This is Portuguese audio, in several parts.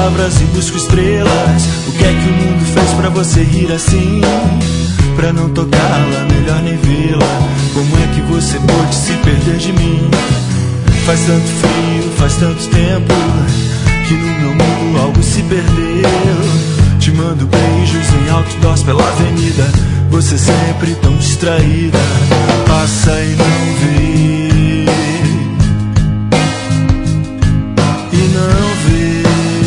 palavras e busco estrelas. O que é que o mundo fez pra você rir assim? Pra não tocá-la, melhor nem vê-la. Como é que você pôde se perder de mim? Faz tanto frio, faz tanto tempo que no meu mundo algo se perdeu. Te mando beijos em outdoors pela avenida. Você sempre tão distraída, passa e não vê. E não vê.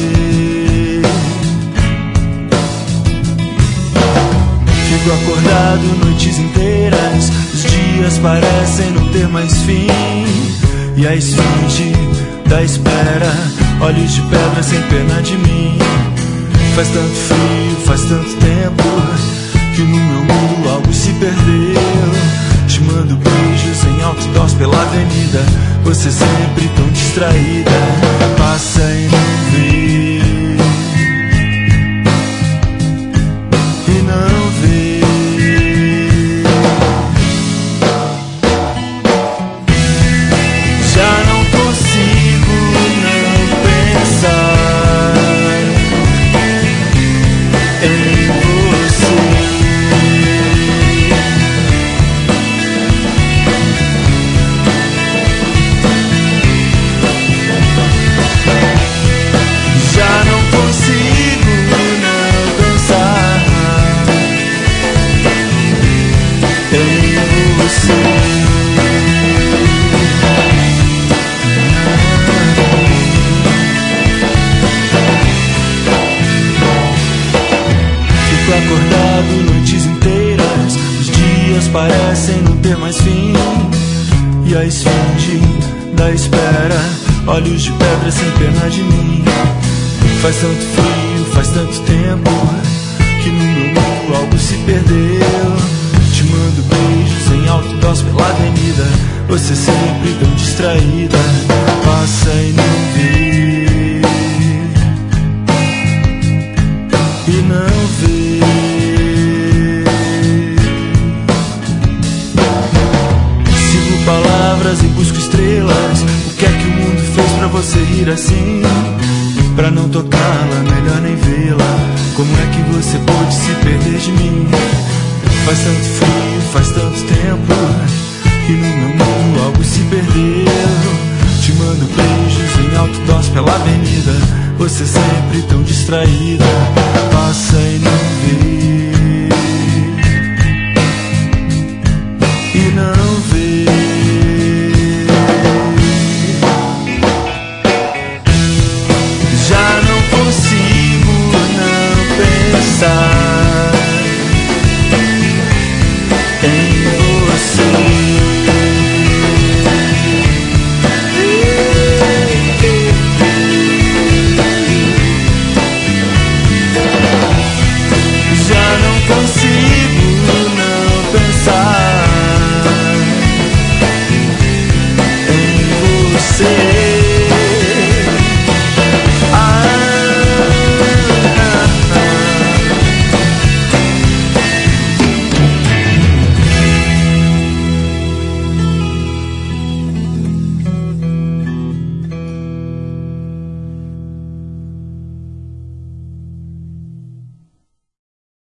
Fico acordado noites inteiras. Os dias parecem não ter mais fim. E a esfinge da espera, olhos de pedra sem pena de mim. Faz tanto frio, faz tanto tempo que no meu mundo algo se perdeu. Te mando beijos em outdoors pela avenida. Você sempre tão distraída, passa e não vê. E não vê. Já não consigo não pensar em você. Já não consigo não pensar em você. Fico acordado noites inteiras. Os dias parecem não ter mais fim. E a esfinge da espera, olhos de pedra sem pena de mim. Faz tanto frio, faz tanto tempo que no meu mundo algo se perdeu. Te mando beijos em outdoors pela avenida. Você sempre tão distraída, passa e não vê. E não vê. Sigo palavras e busco estrelas. O que é que o mundo fez pra você rir assim? Pra não tocá-la, melhor nem vê-la. Como é que você pôde se perder de mim? Faz tanto frio, faz tanto tempo que no meu mundo algo se perdeu. Te mando beijos em outdoors pela avenida. Você sempre tão distraída, passa e não vê. E não vê.